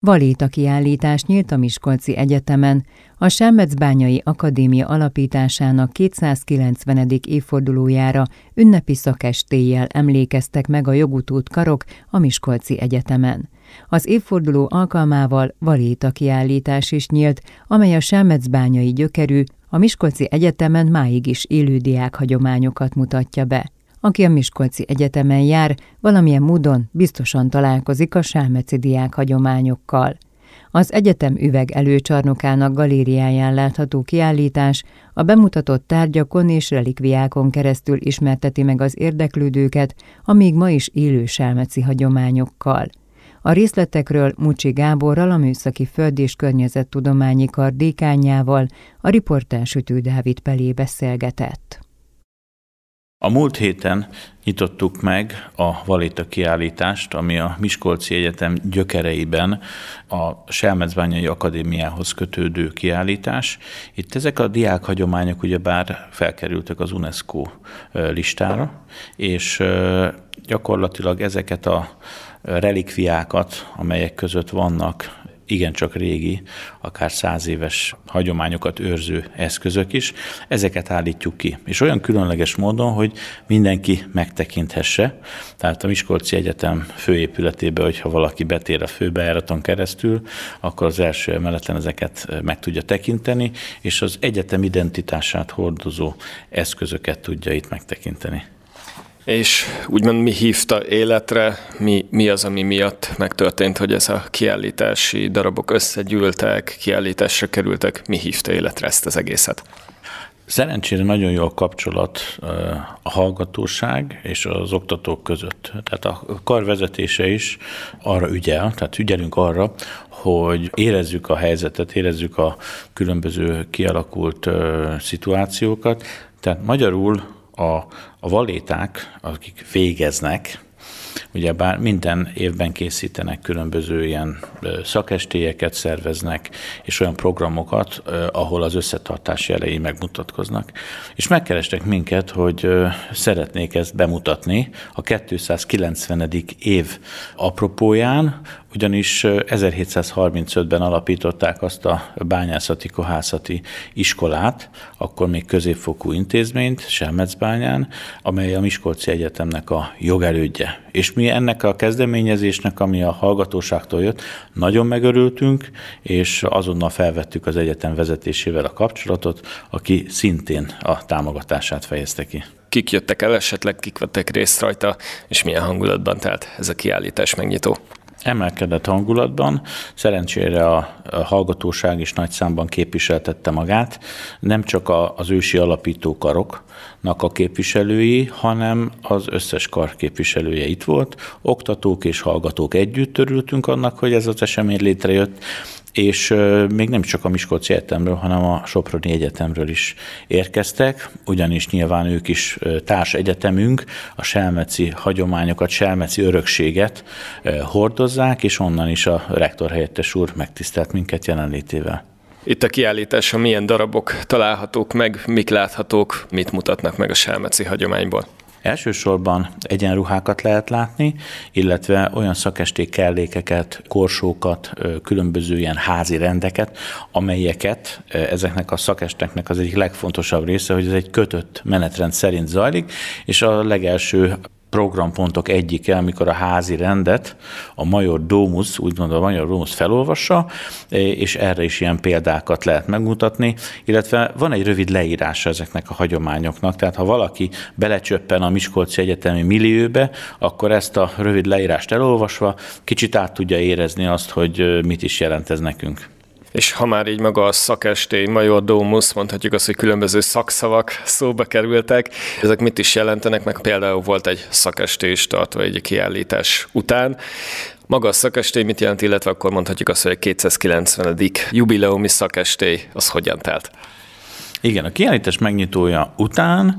Valéta kiállítás nyílt a Miskolci Egyetemen. A Selmecbányai Akadémia alapításának 290. évfordulójára ünnepi szakestéjjel emlékeztek meg a jogutód karok a Miskolci Egyetemen. Az évforduló alkalmával valéta kiállítás is nyílt, amely a selmecbányai gyökerű, a Miskolci Egyetemen máig is élő diákhagyományokat mutatja be. Aki a Miskolci Egyetemen jár, valamilyen módon biztosan találkozik a selmeci diákhagyományokkal. Az egyetem üveg előcsarnokának galériáján látható kiállítás a bemutatott tárgyakon és relikviákon keresztül ismerteti meg az érdeklődőket a még ma is élő selmeci hagyományokkal. A részletekről Mucsi Gáborral, a Műszaki Föld- és Környezettudományi Kar dékánjával a riporter Sütő Dávid Pelé beszélgetett. A múlt héten nyitottuk meg a valéta kiállítást, ami a Miskolci Egyetem gyökereiben a Selmecbányai Akadémiához kötődő kiállítás. Itt ezek a diákhagyományok ugyebár felkerültek az UNESCO listára, és gyakorlatilag ezeket a relikviákat, amelyek között vannak igencsak régi, akár 100 éves hagyományokat őrző eszközök is, ezeket állítjuk ki. És olyan különleges módon, hogy mindenki megtekinthesse. Tehát a Miskolci Egyetem főépületébe, hogyha valaki betér a főbejáraton keresztül, akkor az első emeleten ezeket meg tudja tekinteni, és az egyetem identitását hordozó eszközöket tudja itt megtekinteni. És úgymond mi hívta életre, mi az, ami miatt megtörtént, hogy ez a kiállítási darabok összegyűltek, kiállításra kerültek, mi hívta életre ezt az egészet? Szerencsére nagyon jó a kapcsolat a hallgatóság és az oktatók között. Tehát a kar vezetése is arra ügyel, tehát ügyelünk arra, hogy érezzük a helyzetet, érezzük a különböző kialakult szituációkat. Tehát magyarul a valéták, akik végeznek, ugyebár minden évben készítenek különböző ilyen szakestélyeket, szerveznek, és olyan programokat, ahol az összetartás jelei megmutatkoznak. És megkerestek minket, hogy szeretnék ezt bemutatni a 290. év apropóján, ugyanis 1735-ben alapították azt a bányászati kohászati iskolát, akkor még középfokú intézményt Selmecbányán, amely a Miskolci Egyetemnek a jogelődje. És mi ennek a kezdeményezésnek, ami a hallgatóságtól jött, nagyon megörültünk, és azonnal felvettük az egyetem vezetésével a kapcsolatot, aki szintén a támogatását fejezte ki. Kik jöttek el esetleg, kik vettek részt rajta, és milyen hangulatban telt ez a kiállítás megnyitó? Emelkedett hangulatban, szerencsére a hallgatóság is nagy számban képviseltette magát, nem csak az ősi alapító karoknak a képviselői, hanem az összes kar képviselője itt volt. Oktatók és hallgatók együtt örültünk annak, hogy ez az esemény létrejött, és még nem csak a Miskolci Egyetemről, hanem a Soproni Egyetemről is érkeztek, ugyanis nyilván ők is társ egyetemünk, a selmeci hagyományokat, selmeci örökséget hordozzák, és onnan is a rektor helyettes úr megtisztelt minket jelenlétével. Itt a kiállításon milyen darabok találhatók meg, mik láthatók, mit mutatnak meg a selmeci hagyományból? Elsősorban egyenruhákat lehet látni, illetve olyan szakesték kellékeket, korsókat, különböző ilyen házi rendeket, amelyeket ezeknek a szakesteknek az egyik legfontosabb része, hogy ez egy kötött menetrend szerint zajlik, és a legelső programpontok egyike, amikor a házi rendet a Major Domus, úgymond a Major Domus felolvassa, és erre is ilyen példákat lehet megmutatni, illetve van egy rövid leírása ezeknek a hagyományoknak, tehát ha valaki belecsöppen a Miskolci Egyetemi millióbe, akkor ezt a rövid leírást elolvasva kicsit át tudja érezni azt, hogy mit is jelent ez nekünk. És ha már így maga a szakestély, Major Domus, mondhatjuk azt, hogy különböző szakszavak szóba kerültek. Ezek mit is jelentenek, meg például volt egy szakestély is tartva egy kiállítás után. Maga a szakestély mit jelent, illetve akkor mondhatjuk azt, hogy a 290. jubileumi szakestély, az hogyan telt? Igen, a kiállítás megnyitója után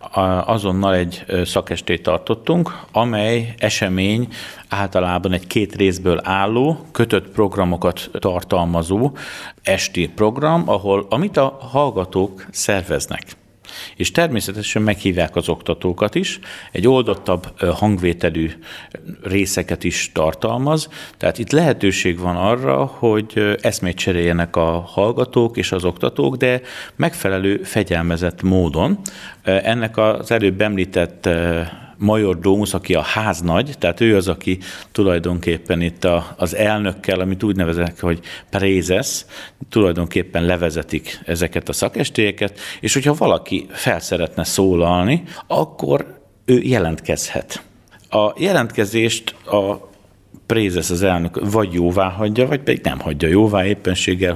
azonnal egy szakestélyt tartottunk, amely esemény általában egy 2 részből álló, kötött programokat tartalmazó esti program, amit a hallgatók szerveznek. És természetesen meghívják az oktatókat is, egy oldottabb hangvételű részeket is tartalmaz, tehát itt lehetőség van arra, hogy eszmét cseréljenek a hallgatók és az oktatók, de megfelelő fegyelmezett módon. Ennek az előbb említett Major Domus, aki a háznagy, tehát ő az, aki tulajdonképpen itt az elnökkel, amit úgy nevezek, hogy prézes, tulajdonképpen levezetik ezeket a szakestélyeket, és hogyha valaki fel szeretne szólalni, akkor ő jelentkezhet. A jelentkezést a prézes, az elnök vagy jóvá hagyja, vagy pedig nem hagyja jóvá éppenséggel,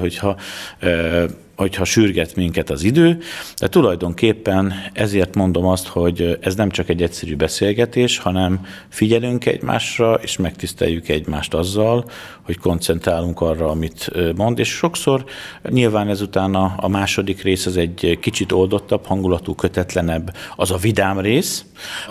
hogyha sürget minket az idő, de tulajdonképpen ezért mondom azt, hogy ez nem csak egy egyszerű beszélgetés, hanem figyelünk egymásra, és megtiszteljük egymást azzal, hogy koncentrálunk arra, amit mond, és sokszor nyilván ezután a második rész az egy kicsit oldottabb, hangulatú, kötetlenebb, az a vidám rész,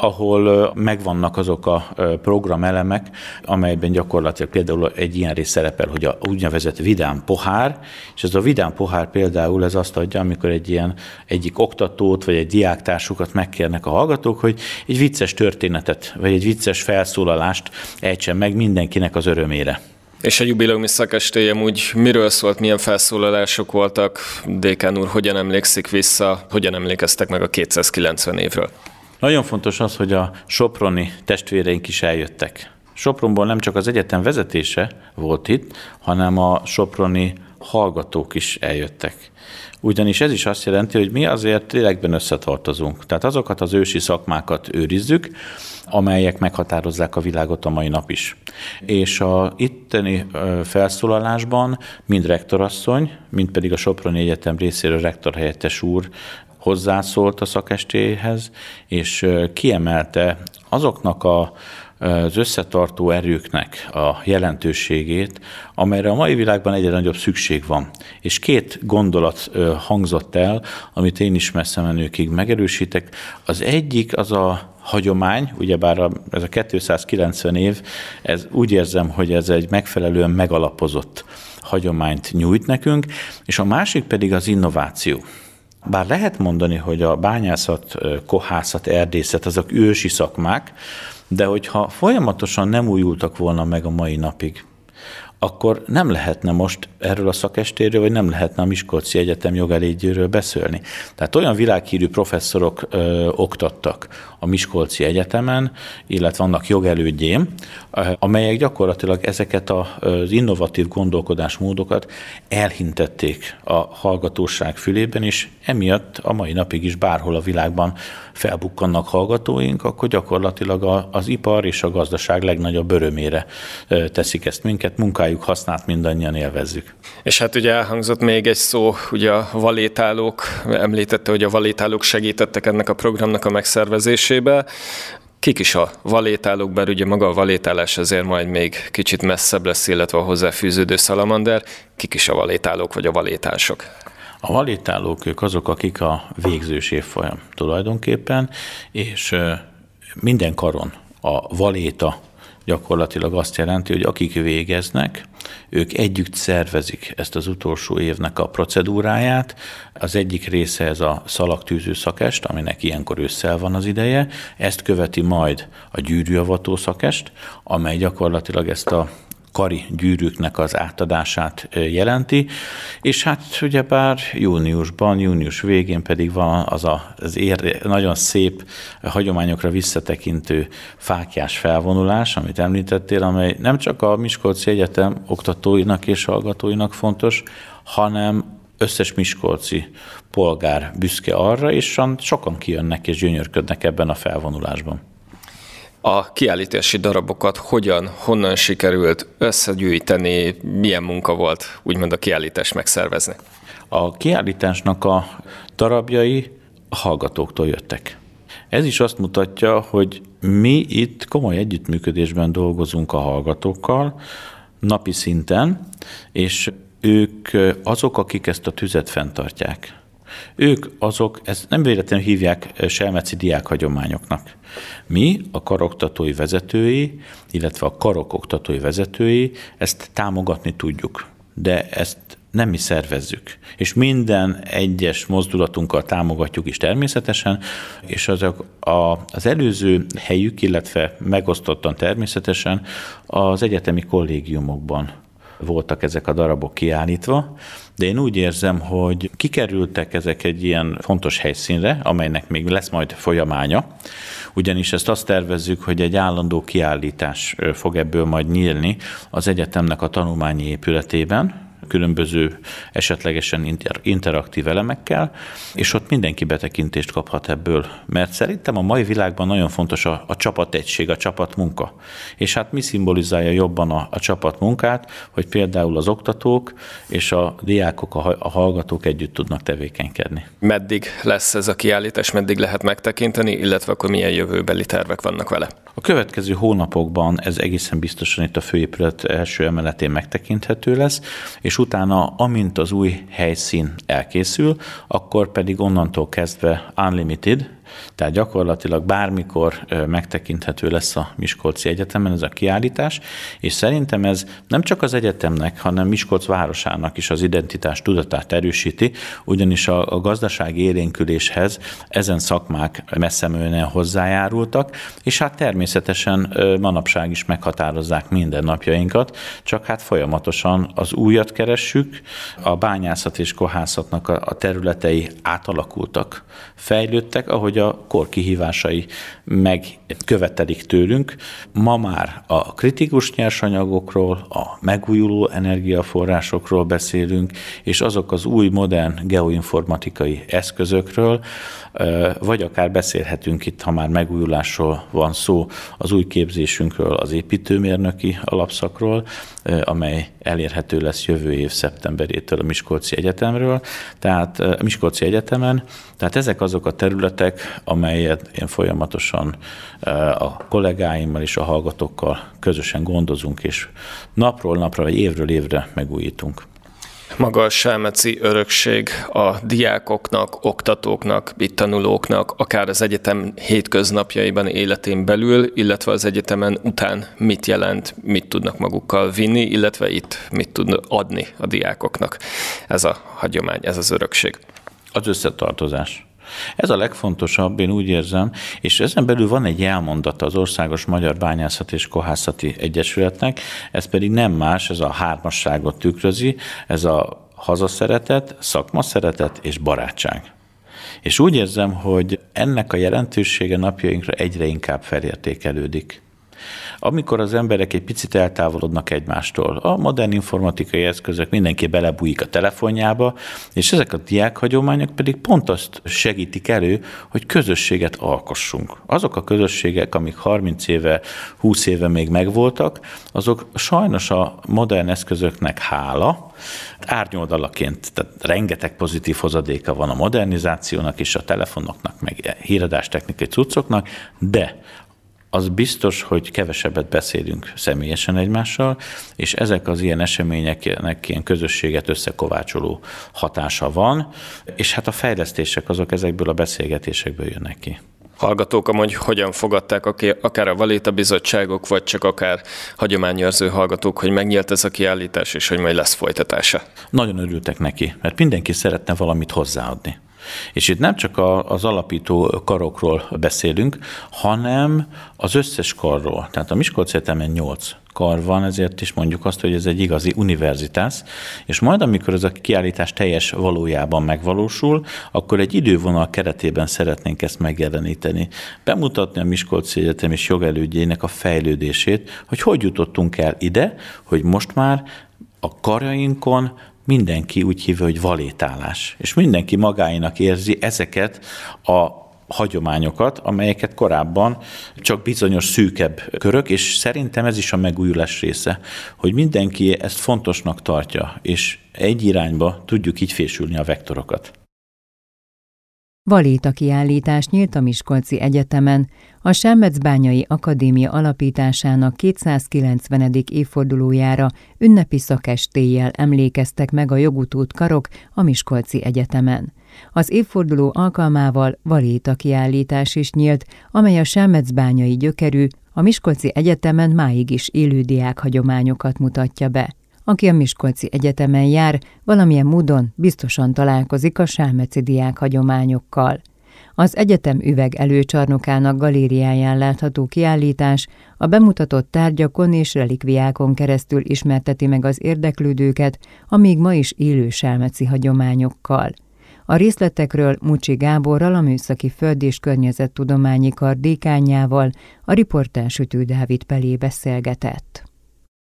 ahol megvannak azok a programelemek, amelyben gyakorlatilag például egy ilyen rész szerepel, hogy a úgynevezett vidám pohár, és ez a vidám pohár például ez azt adja, amikor egyik oktatót, vagy egy diáktársukat megkérnek a hallgatók, hogy egy vicces történetet, vagy egy vicces felszólalást ejtsen meg mindenkinek az örömére. És a jubileumi szakestélyem úgy miről szólt, milyen felszólalások voltak? Dékán úr, hogyan emlékszik vissza, hogyan emlékeztek meg a 290 évről? Nagyon fontos az, hogy a soproni testvéreink is eljöttek. Sopronból nem csak az egyetem vezetése volt itt, hanem a soproni hallgatók is eljöttek. Ugyanis ez is azt jelenti, hogy mi azért lélekben összetartozunk. Tehát azokat az ősi szakmákat őrizzük, amelyek meghatározzák a világot a mai nap is. És a itteni felszólalásban mind rektorasszony, mind pedig a Soproni Egyetem részéről rektorhelyettes úr hozzászólt a szakestélyhez, és kiemelte azoknak az összetartó erőknek a jelentőségét, amelyre a mai világban egyre nagyobb szükség van. És két gondolat hangzott el, amit én is messze menőkig megerősítek. Az egyik az a hagyomány, ugyebár ez a 290 év, ez úgy érzem, hogy ez egy megfelelően megalapozott hagyományt nyújt nekünk, és a másik pedig az innováció. Bár lehet mondani, hogy a bányászat, kohászat, erdészet, azok ősi szakmák, de hogyha folyamatosan nem újultak volna meg a mai napig, akkor nem lehetne most erről a szakestéről, vagy nem lehetne a Miskolci Egyetem jogelédjéről beszélni. Tehát olyan világhírű professzorok oktattak a Miskolci Egyetemen, illetve annak jogelődjén, amelyek gyakorlatilag ezeket az innovatív gondolkodásmódokat elhintették a hallgatóság fülében, és emiatt a mai napig is bárhol a világban felbukkannak hallgatóink, akkor gyakorlatilag az ipar és a gazdaság legnagyobb örömére teszik ezt minket, munkájuk hasznát mindannyian élvezzük. És hát ugye elhangzott még egy szó, ugye a valétálók, említette, hogy a valétálók segítettek ennek a programnak a megszervezésébe. Kik is a valétálók, bár ugye maga a valétálás azért majd még kicsit messzebb lesz, illetve a hozzáfűződő szalamander. Kik is a valétálók vagy a valétások? A valétálók ők azok, akik a végzős évfolyam tulajdonképpen, és minden karon a valéta gyakorlatilag azt jelenti, hogy akik végeznek, ők együtt szervezik ezt az utolsó évnek a procedúráját. Az egyik része ez a szalagtűző szakest, aminek ilyenkor ősszel van az ideje. Ezt követi majd a gyűrűavató szakest, amely gyakorlatilag ezt a kari gyűrűknek az átadását jelenti, és hát ugyebár június végén pedig van az nagyon szép hagyományokra visszatekintő fáklyás felvonulás, amit említettél, amely nem csak a Miskolci Egyetem oktatóinak és hallgatóinak fontos, hanem összes miskolci polgár büszke arra, és sokan kijönnek és gyönyörködnek ebben a felvonulásban. A kiállítási darabokat honnan sikerült összegyűjteni, milyen munka volt úgymond a kiállítást megszervezni? A kiállításnak a darabjai a hallgatóktól jöttek. Ez is azt mutatja, hogy mi itt komoly együttműködésben dolgozunk a hallgatókkal napi szinten, és ők azok, akik ezt a tüzet fenntartják. Ők azok, ezt nem véletlenül hívják selmeci diákhagyományoknak. Mi, a karoktatói vezetői, illetve a karok oktatói vezetői ezt támogatni tudjuk, de ezt nem mi szervezzük. És minden egyes mozdulatunkkal támogatjuk is természetesen, és azok az előző helyük, illetve megosztottan természetesen az egyetemi kollégiumokban voltak ezek a darabok kiállítva, de én úgy érzem, hogy kikerültek ezek egy ilyen fontos helyszínre, amelynek még lesz majd folyamánya, ugyanis ezt azt tervezzük, hogy egy állandó kiállítás fog ebből majd nyílni az egyetemnek a tanulmányi épületében, különböző esetlegesen interaktív elemekkel, és ott mindenki betekintést kaphat ebből. Mert szerintem a mai világban nagyon fontos a csapategység, a csapatmunka. És hát mi szimbolizálja jobban a csapatmunkát, hogy például az oktatók és a diákok, a hallgatók együtt tudnak tevékenykedni. Meddig lesz ez a kiállítás, meddig lehet megtekinteni, illetve akkor milyen jövőbeli tervek vannak vele? A következő hónapokban ez egészen biztosan itt a főépület első emeletén megtekinthető lesz, és utána, amint az új helyszín elkészül, akkor pedig onnantól kezdve unlimited, tehát gyakorlatilag bármikor megtekinthető lesz a Miskolci Egyetemen ez a kiállítás, és szerintem ez nem csak az egyetemnek, hanem Miskolc városának is az identitás tudatát erősíti, ugyanis a gazdasági élénküléshez ezen szakmák messzemenően hozzájárultak, és hát természetesen manapság is meghatározzák mindennapjainkat, csak hát folyamatosan az újat keressük, a bányászat és kohászatnak a területei átalakultak, fejlődtek, ahogy a kor kihívásai megkövetelik tőlünk. Ma már a kritikus nyersanyagokról, a megújuló energiaforrásokról beszélünk, és azok az új modern geoinformatikai eszközökről, vagy akár beszélhetünk itt, ha már megújulásról van szó, az új képzésünkről, az építőmérnöki alapszakról, amely elérhető lesz jövő év szeptemberétől a Miskolci Egyetemről, tehát a Miskolci Egyetemen. Tehát ezek azok a területek, amelyet én folyamatosan a kollégáimmal és a hallgatókkal közösen gondozunk, és napról napra, vagy évről évre megújítunk. Maga a selmeci örökség a diákoknak, oktatóknak, itt tanulóknak, akár az egyetem hétköznapjaiban, életén belül, illetve az egyetemen után mit jelent, mit tudnak magukkal vinni, illetve itt mit tudnak adni a diákoknak. Ez a hagyomány, ez az örökség. Az összetartozás. Ez a legfontosabb, én úgy érzem, és ezen belül van egy jelmondata az Országos Magyar Bányászati és Kohászati Egyesületnek, ez pedig nem más, ez a hármasságot tükrözi, ez a hazaszeretet, szakmaszeretet és barátság. És úgy érzem, hogy ennek a jelentősége napjainkra egyre inkább felértékelődik. Amikor az emberek egy picit eltávolodnak egymástól, a modern informatikai eszközök, mindenki belebújik a telefonjába, és ezek a diákhagyományok pedig pont azt segítik elő, hogy közösséget alkossunk. Azok a közösségek, amik 30 éve, 20 éve még megvoltak, azok sajnos a modern eszközöknek hála, árnyoldalaként, tehát rengeteg pozitív hozadéka van a modernizációnak és a telefonoknak, meg híradástechnikai cuccoknak, de az biztos, hogy kevesebbet beszélünk személyesen egymással, és ezek az ilyen eseményeknek ilyen közösséget összekovácsoló hatása van, és hát a fejlesztések azok ezekből a beszélgetésekből jönnek ki. Hallgatók amúgy hogyan fogadták, akár a Valéta bizottságok, vagy csak akár hagyományőrző hallgatók, hogy megnyílt ez a kiállítás, és hogy majd lesz folytatása? Nagyon örültek neki, mert mindenki szeretne valamit hozzáadni. És itt nem csak az alapító karokról beszélünk, hanem az összes karról. Tehát a Miskolci Egyetemen 8 kar van, ezért is mondjuk azt, hogy ez egy igazi univerzitás, és majd amikor ez a kiállítás teljes valójában megvalósul, akkor egy idővonal keretében szeretnénk ezt megjeleníteni. Bemutatni a Miskolci Egyetem és jogelődjének a fejlődését, hogy jutottunk el ide, hogy most már a karjainkon mindenki úgy hívja, hogy valétálás. És mindenki magáinak érzi ezeket a hagyományokat, amelyeket korábban csak bizonyos szűkebb körök, és szerintem ez is a megújulás része, hogy mindenki ezt fontosnak tartja, és egy irányba tudjuk így fésülni a vektorokat. Valéta kiállítás nyílt a Miskolci Egyetemen, a Selmecbányai Akadémia alapításának 290. évfordulójára ünnepi szakestéjjel emlékeztek meg a jogutód karok a Miskolci Egyetemen. Az évforduló alkalmával Valéta kiállítás is nyílt, amely a selmecbányai gyökerű, a Miskolci Egyetemen máig is élő diákhagyományokat mutatja be. aki a Miskolci Egyetemen jár, valamilyen módon biztosan találkozik a selmeci diákhagyományokkal. Az egyetem üveg előcsarnokának galériáján látható kiállítás a bemutatott tárgyakon és relikviákon keresztül ismerteti meg az érdeklődőket a még ma is élő selmeci hagyományokkal. A részletekről Mucsi Gáborral, a Műszaki Föld- és Környezettudományi Kar dékánjával, a riportár Sütő Dávid Pelé beszélgetett.